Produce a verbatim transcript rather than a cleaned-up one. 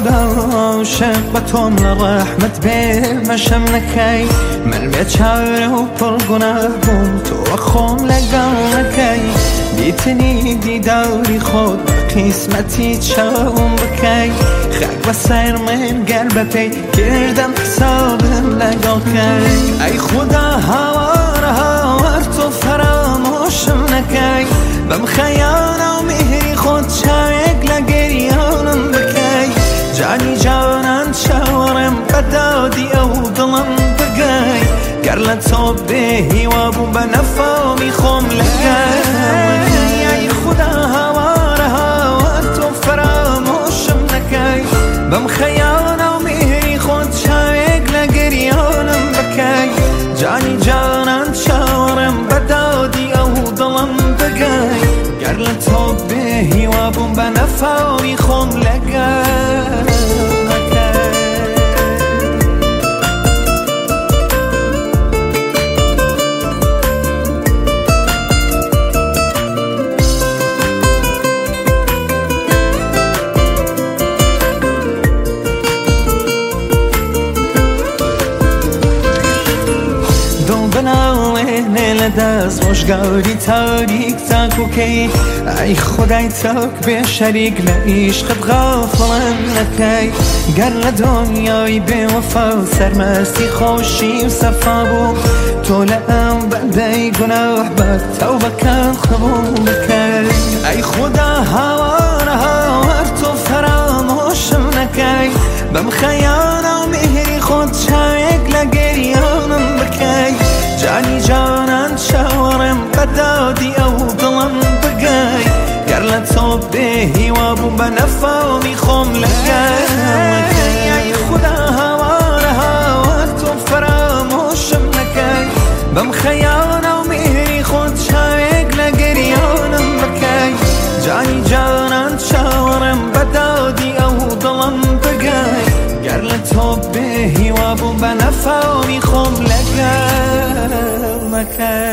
عاشق با تۆم لە ڕەحمەت بێمەشەم نەکەی من بێچارە و پڕگوناه بووم تۆ خۆم لەگەڵ نەکەی بیتنی دیداری خۆت قیسمەتی چاوم بکەی خاک بەسەر من گەر بەپێی کردم حسابم لەگەڵکەی ئەی خودا هاوارە هاوار تۆ فەرامۆشم نەکەی بەم خەیانە و میهری خۆت چاوێک لە گەریانم بکەی جانی جانان چاوەڕێم بەدادی ئەو دڵم بگەی گەر لە تۆ بێهیوا بوو بە نەفامی خۆم لەگەڵەکەی ئەی خودا هاوارە هاوار تۆ فەرامۆشم نەکەی بەم خەیانە و میهری خۆت چاوێک لە گەریانم بکەی جانی جانان چاوەڕێم بەدادی ئەو دڵم بگەی گەر لە تۆ بێهیوا بووم بە نەفامی خۆم لەگەڵ دەست ڕۆژگاری تاریک تاکوکەی ئەی خودای تاک بێ شەریک لە عیشقت غافڵم نەکەی گەر لە دۆنیای بێوەفا و سەرمەستی خۆشی و سەفا بوو تۆ لە ئەم بەندەی گوناح بە تەوبەکەم قبوڵ بکەی ئەی خودا هاوارە هاوار تۆ فەرامۆشم نەکەی بەم خەیانە و میهری خۆت چاوێک لە گەریانم بکەی جانی جانان چاوەڕێم بەدادی ئەو دڵم بگەی گەر لە تۆ بێهیوا بووم بە نەفامی خۆم لەگەڵەکەی ئەی خودا هاوارە هاوار تۆ فەرامۆشم نەکەی بەم خەیانە و میهری خۆت چاوێک لە گەریانم بکەی جانی جانان چاوەڕێم بەدادی ئەو دڵم بگەی گەر لە تۆ بێهیوا بووم بە نەفامی خۆم لەگەڵ مەکەی